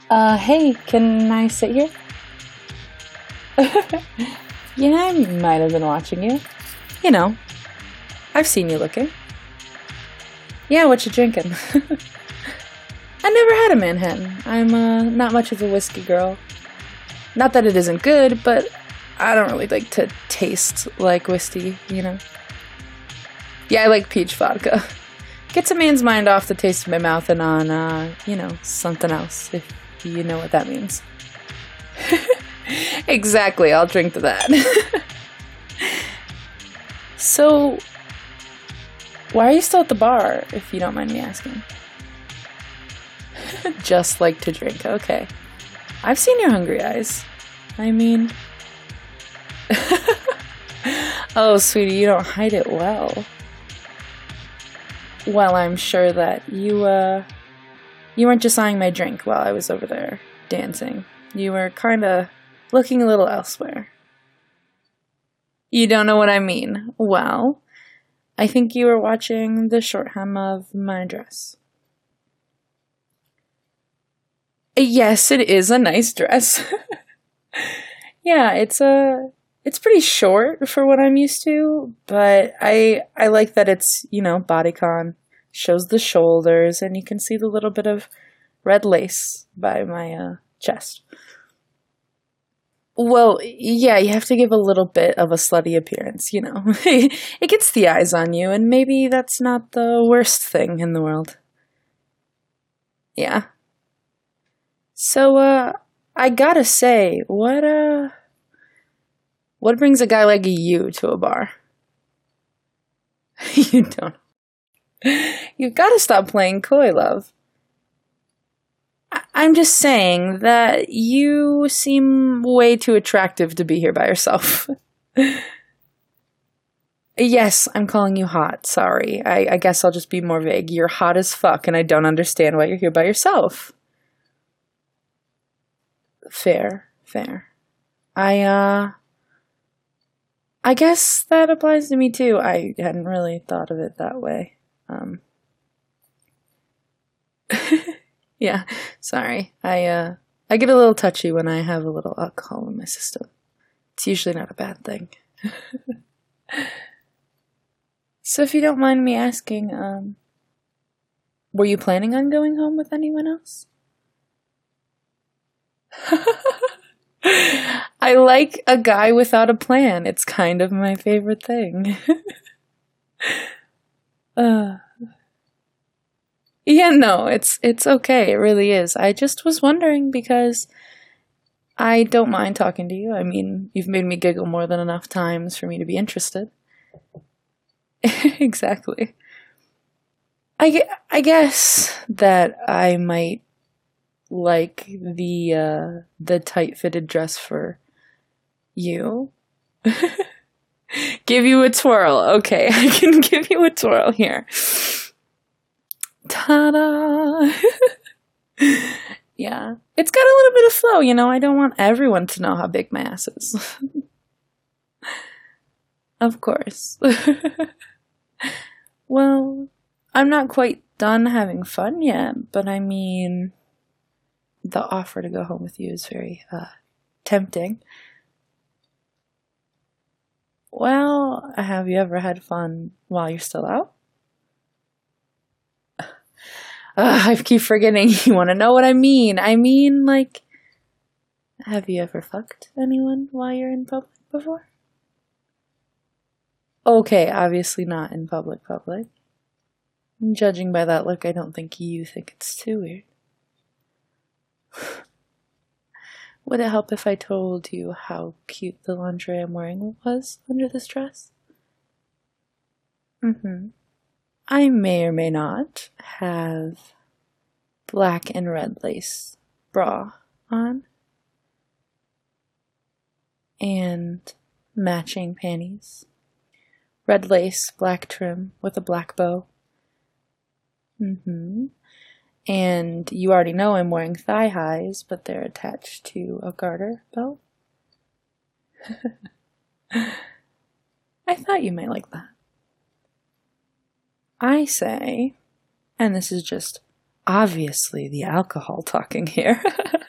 Hey, can I sit here? Yeah, I might have been watching you. You know, I've seen you looking. Yeah, what you drinking? I never had a Manhattan. I'm, not much of a whiskey girl. Not that it isn't good, but I don't really like to taste like whiskey, you know? Yeah, I like peach vodka. Gets a man's mind off the taste of my mouth and on, something else, if you know what that means. Exactly, I'll drink to that. So, why are you still at the bar, if you don't mind me asking? Just like to drink, okay. I've seen your hungry eyes. I mean... Oh, sweetie, you don't hide it well. Well, I'm sure that you weren't just eyeing my drink while I was over there dancing. You were kinda looking a little elsewhere. You don't know what I mean. Well, I think you were watching the short hem of my dress. Yes, it is a nice dress. Yeah, it's pretty short for what I'm used to, but I like that it's, bodycon, shows the shoulders, and you can see the little bit of red lace by my chest. Well, yeah, you have to give a little bit of a slutty appearance, you know. It gets the eyes on you, and maybe that's not the worst thing in the world. Yeah. So, I gotta say, what brings a guy like you to a bar? You don't. You've gotta stop playing coy, love. I'm just saying that you seem way too attractive to be here by yourself. Yes, I'm calling you hot. Sorry. I guess I'll just be more vague. You're hot as fuck, and I don't understand why you're here by yourself. Fair, fair. I guess that applies to me too. I hadn't really thought of it that way. Yeah, sorry. I get a little touchy when I have a little alcohol in my system. It's usually not a bad thing. So if you don't mind me asking, were you planning on going home with anyone else? I like a guy without a plan. It's kind of my favorite thing. uh, yeah, no, it's okay. It really is. I just was wondering because I don't mind talking to you. I mean, you've made me giggle more than enough times for me to be interested. Exactly. I guess that I might like the tight-fitted dress for you. Give you a twirl. Okay, I can give you a twirl here. Ta-da! Yeah. It's got a little bit of flow, you know. I don't want everyone to know how big my ass is. Of course. Well, I'm not quite done having fun yet, but I mean, the offer to go home with you is very, tempting. Well, have you ever had fun while you're still out? I keep forgetting you want to know what I mean. I mean, like, have you ever fucked anyone while you're in public before? Okay, obviously not in public. Judging by that look, I don't think you think it's too weird. Would it help if I told you how cute the lingerie I'm wearing was under this dress? I may or may not have black and red lace bra on and matching panties. Red lace, black trim with a black bow. And you already know I'm wearing thigh highs, but they're attached to a garter belt. I thought you might like that. I say, and this is just obviously the alcohol talking here,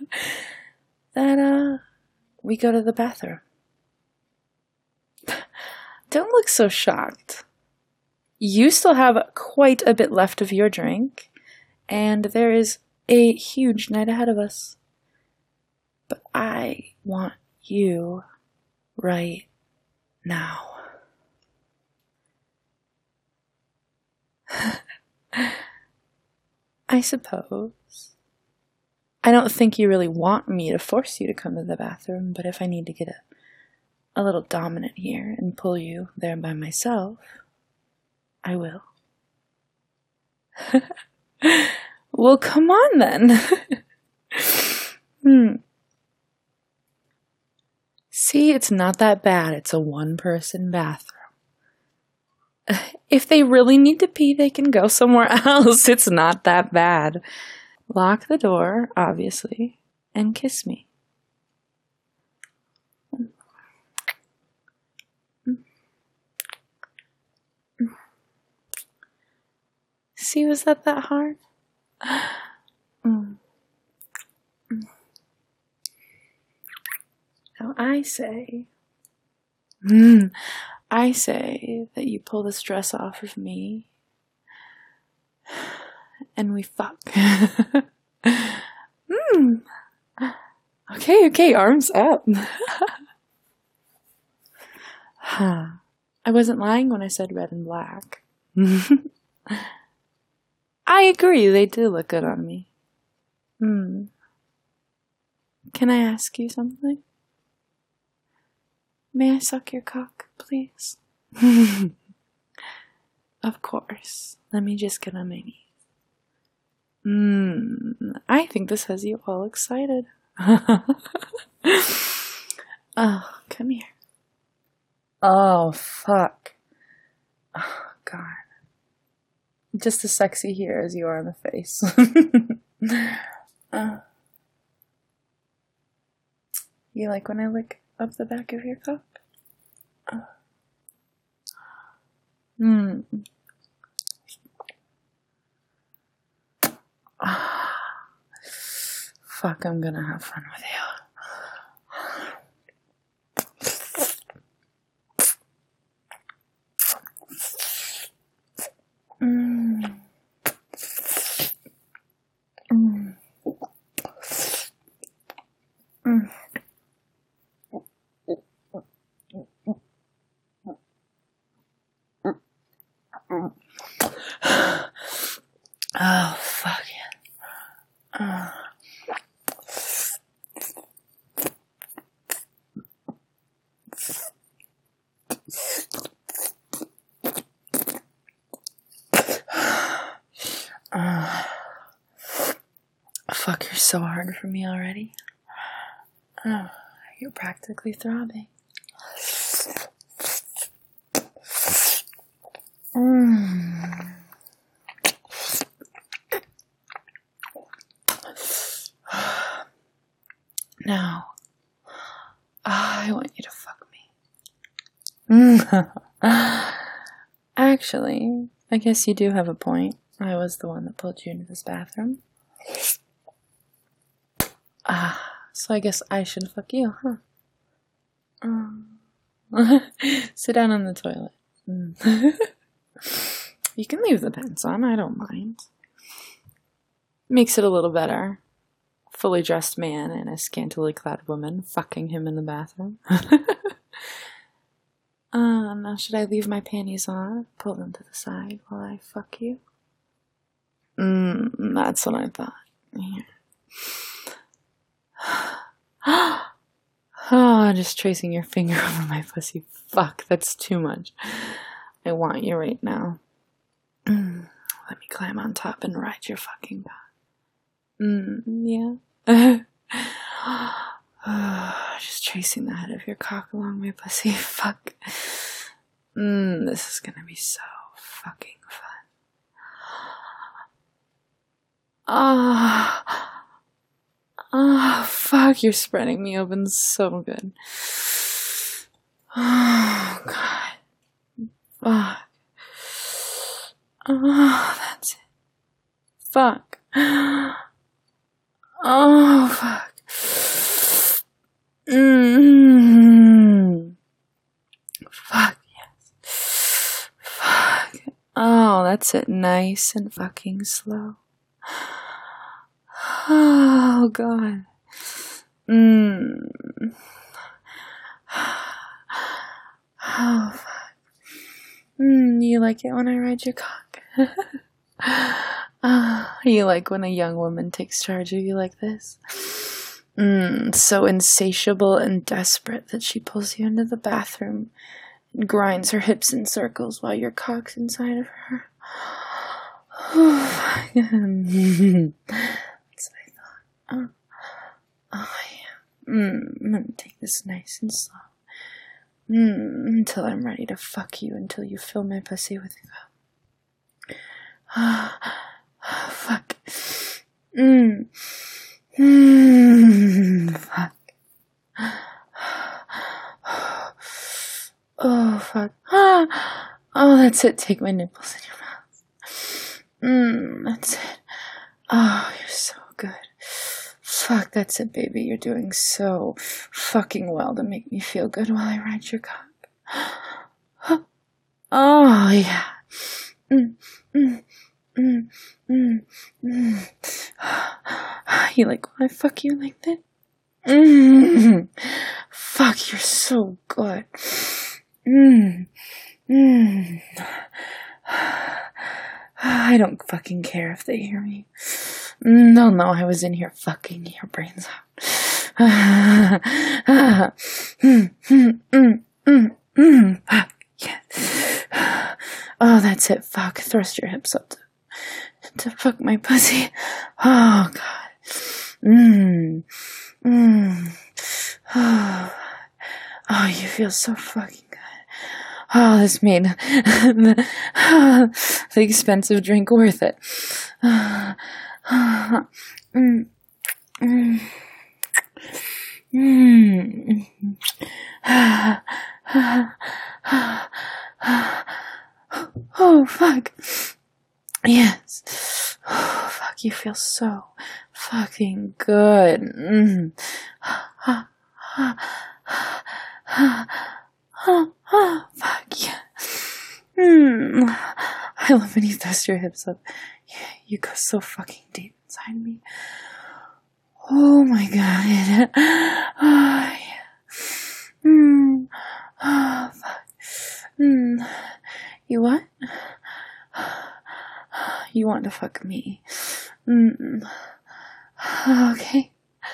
that we go to the bathroom. Don't look so shocked. You still have quite a bit left of your drink, and there is a huge night ahead of us. But I want you right now. I suppose. I don't think you really want me to force you to come to the bathroom, but if I need to get a little dominant here and pull you there by myself, I will. Well, come on then. See, it's not that bad. It's a one-person bathroom. If they really need to pee, they can go somewhere else. It's not that bad. Lock the door, obviously, and kiss me. See, was that hard? Now I say that you pull this dress off of me and we fuck. Okay, arms up. I wasn't lying when I said red and black. I agree, they do look good on me. Can I ask you something? May I suck your cock, please? Of course. Let me just get on my knees. I think this has you all excited. Oh, come here. Oh, fuck. Oh, God. Just as sexy here as you are in the face. You like when I lick up the back of your cock? Fuck, I'm gonna have fun with you. Oh, fuck yeah. Fuck, you're so hard for me already. Oh, you're practically throbbing. Now, I want you to fuck me. Actually, I guess you do have a point. I was the one that pulled you into this bathroom. So I guess I should fuck you, huh? Sit down on the toilet. You can leave the pants on, I don't mind. Makes it a little better. Fully dressed man and a scantily clad woman fucking him in the bathroom. Now should I leave my panties on? Pull them to the side while I fuck you? That's what I thought. Here. Oh, just tracing your finger over my pussy. Fuck, that's too much. I want you right now. Let me climb on top and ride your fucking cock. Yeah. Just tracing the head of your cock along my pussy. Fuck. This is gonna be so fucking fun. Oh, fuck, you're spreading me open so good. Oh, God. Fuck. Oh, that's it. Fuck. Oh, fuck. Fuck, yes. Fuck. Oh, that's it. Nice and fucking slow. Oh, God. Oh, fuck. You like it when I ride your cock? You like when a young woman takes charge of you like this? So insatiable and desperate that she pulls you into the bathroom and grinds her hips in circles while your cock's inside of her. That's what I thought. Oh yeah. I'm gonna take this nice and slow. Until I'm ready to fuck you until you fill my pussy with cum. Fuck. Fuck. Oh, fuck. Oh, that's it. Take my nipples in your mouth. That's it. Oh, you're so good. Fuck, that's it, baby. You're doing so fucking well to make me feel good while I ride your cock. Oh, yeah. You like when I fuck you like that? Fuck, you're so good. I don't fucking care if they hear me. They'll know I was in here fucking your brains out. Yes. Oh, that's it. Fuck. Thrust your hips up to fuck my pussy. Oh, God. Oh, you feel so fucking good. Oh, this made the expensive drink worth it. Oh, fuck. Yes. Oh, fuck, you feel so fucking good. Fuck yeah. I love when you thrust your hips up. Yeah, you go so fucking deep inside me. Oh my God. Oh, yeah. Oh, fuck. You what? You want to fuck me? Okay.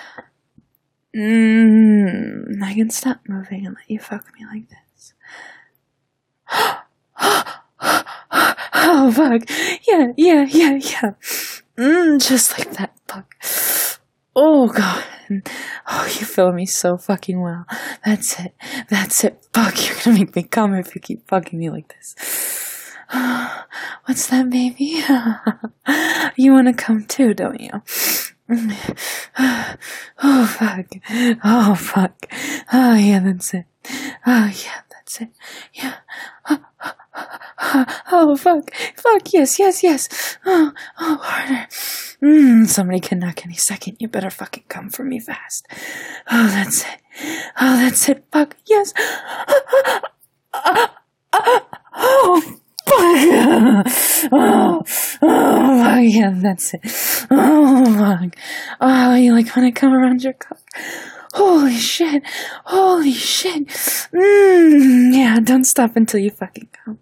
I can stop moving and let you fuck me like this. Oh, fuck. Yeah. Just like that, fuck. Oh, God. Oh, you fill me so fucking well. That's it. Fuck, you're gonna make me come if you keep fucking me like this. What's that, baby? You wanna come too, don't you? Oh, fuck. Oh, yeah, that's it. Oh, yeah, that's it. Yeah. Oh, fuck, yes. Oh, harder. Somebody can knock any second. You better fucking come for me fast. Oh, that's it. Fuck, yes. Oh, fuck. Oh, yeah, that's it. Oh, fuck. Oh, you like when I come around your cock? Holy shit. Yeah, don't stop until you fucking come.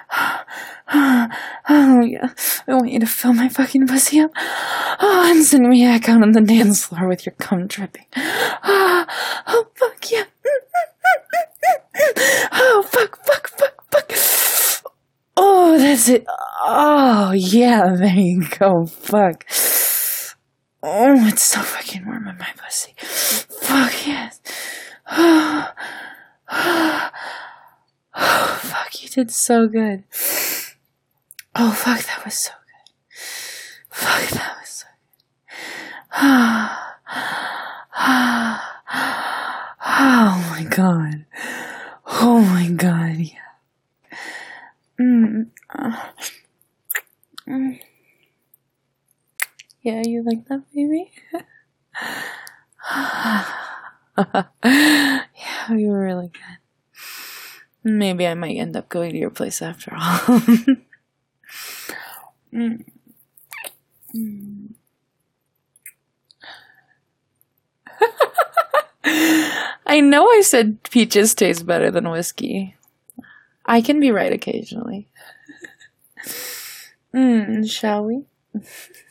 Oh, yeah. I want you to fill my fucking pussy up. Oh, and send me back out on the dance floor with your cum dripping. Oh, fuck, yeah. Oh, fuck. Oh, that's it. Oh, yeah, there you go. Fuck. Oh, it's so fucking warm in my pussy. Fuck, yes. Oh, fuck, you did so good. Oh, fuck, that was so good. Oh, my God. Oh, my God, yeah. Yeah, Yeah, you were really good. Maybe I might end up going to your place after all. Mm. Mm. I know I said peaches taste better than whiskey. I can be right occasionally. Shall we?